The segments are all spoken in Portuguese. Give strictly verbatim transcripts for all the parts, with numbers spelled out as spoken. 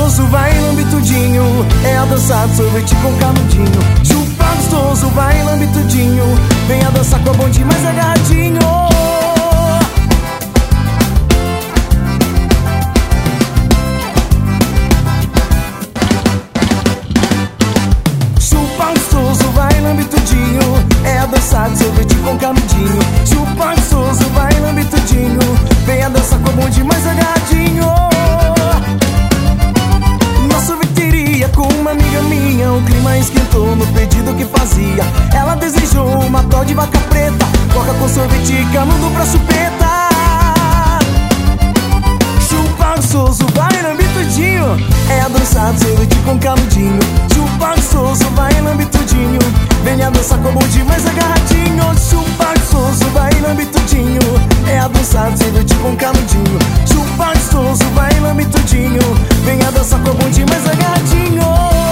gostoso, vai lambe tudinho. É a dança de sorvete com canudinho. Chupa gostoso, vai lambe tudinho. Venha dançar com a bom demais agarradinho. Chupa gostoso, vai lambe tudinho. É a dança de sorvete com canudinho. Chupa gostoso, vai lambe tudinho. Venha dançar com a bom demais agarradinho. Na sorveteria com uma amiga minha, o clima esquentou no pedido que fazia. Ela desejou uma tal de vaca preta, coca com sorvete e canudo pra chupeta. Chupa gostoso, vai lambe tudinho. É a dança de sorvete com canudinho. Chupa gostoso, vai lambe tudinho. Venha dançar com a bom demais agarradinho. Chupa gostoso, vai lambe tudinho. É a dança de sorvete com canudinho. Chupa gostoso, vai lambe tudinho. Venha dançar com a bom demais agarradinho.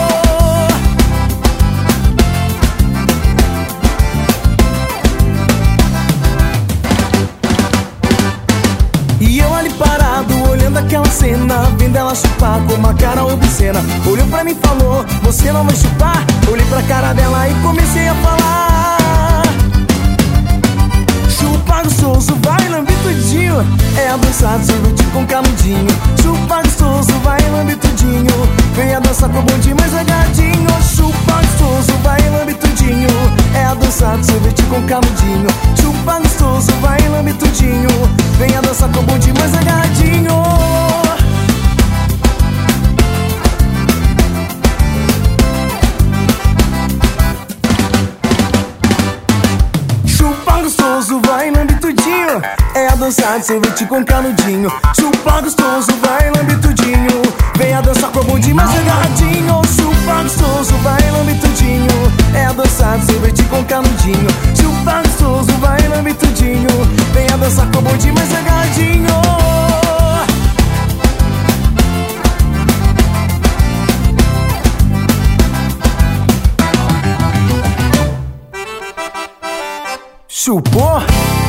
E eu ali parado, olhando aquela cena, vendo ela chupar com uma cara obscena. Olhou pra mim e falou, você não vai chupar? Olhei pra cara dela e comecei a falar. Chupa gostoso, vai lambe tudinho. É a dança de sorvete com canudinho. Chupa gostoso, vai lambe tudinho. Venha dançar com o bom demais agarradinho. Chupa gostoso, vai lambe tudinho. É a dança de sorvete com canudinho. Chupa gostoso, vai lambe tudinho. Venha dançar com o bom demais agarradinho. Chupa gostoso, vai lambe tudinho. É a dança de sorvete com canudinho. Chupa gostoso, vai lambe tudinho. Venha dançar com a bom demais agarradinho. Chupa gostoso, vai lambe tudinho. É a dança de sorvete com canudinho. Chupa gostoso, vai lambe tudinho. Venha dançar com a bom demais agarradinho. Chupou?